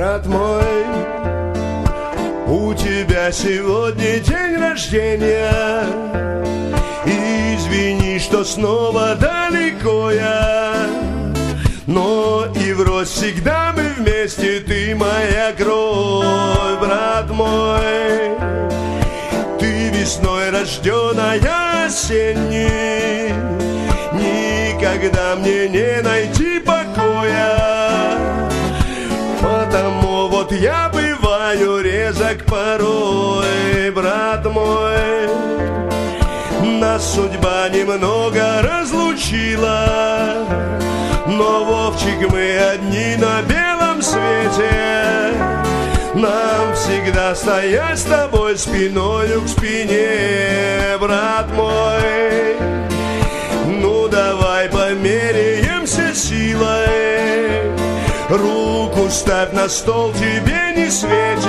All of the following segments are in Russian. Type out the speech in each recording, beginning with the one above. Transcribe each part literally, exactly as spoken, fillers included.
Брат мой, у тебя сегодня день рождения. Извини, что снова далеко я, но и врозь всегда мы вместе, ты моя кровь, брат мой. Ты весной рожденная осенний, никогда мне не найти покоя. Потому вот я бываю резок порой, брат мой. Нас судьба немного разлучила, но, Вовчик, мы одни на белом свете. Нам всегда стоять с тобой спиною к спине, брат мой. Ну давай померяемся силой, руку ставь на стол, тебе не светит.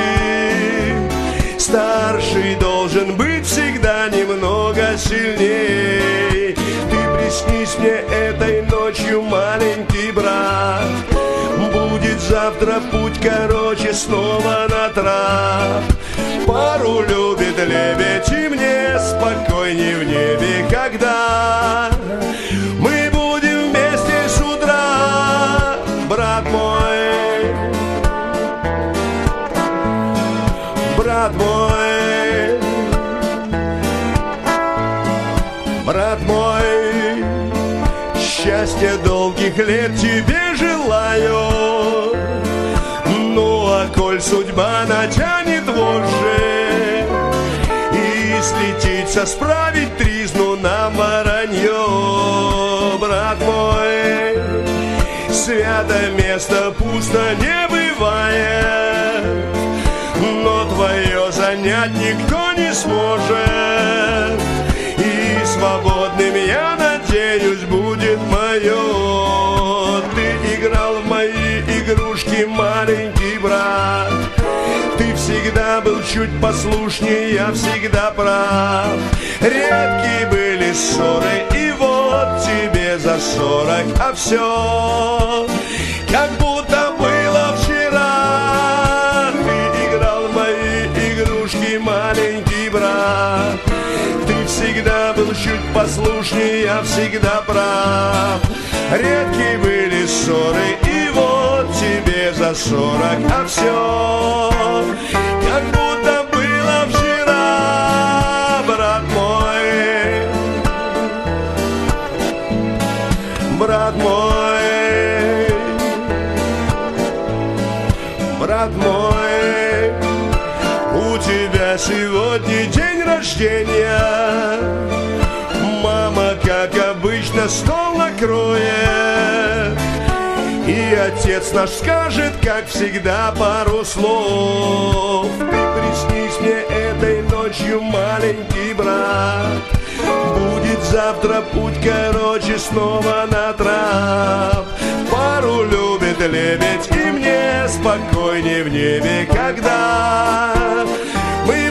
Старший должен быть всегда немного сильней. Ты приснись мне этой ночью, маленький брат. Будет завтра путь короче, снова на трап. Пару любит лебедь, и мне спокойней в небе, когда мы будем вместе с утра, брат мой. Брат мой, брат мой, счастья долгих лет тебе желаю. Ну а коль судьба натянет вожжи и слетится справить тризну нам воронье, брат мой, свято место пусто не бывает, но твое занять никто не сможет, и свободным, я надеюсь, будет мое. Ты играл в мои игрушки, маленький брат. Ты всегда был чуть послушнее, я всегда прав. Редкие были ссоры, и вот тебе за сорок, а все как будто было вчера. Ты играл в мои игрушки, маленький брат. Ты всегда был чуть послушнее, я всегда прав. Редкие были ссоры, и вот тебе за сорок, а все как будто было вчера, брат мой. Брат мой, брат мой, у тебя сегодня день рождения. Мама, как обычно, стол накроет, и отец наш скажет, как всегда, пару слов. Ты приснись мне этой ночью, маленький брат. Будет завтра путь короче, снова на трап. Пару любит лебедь, и мне спокойней в небе, когда мы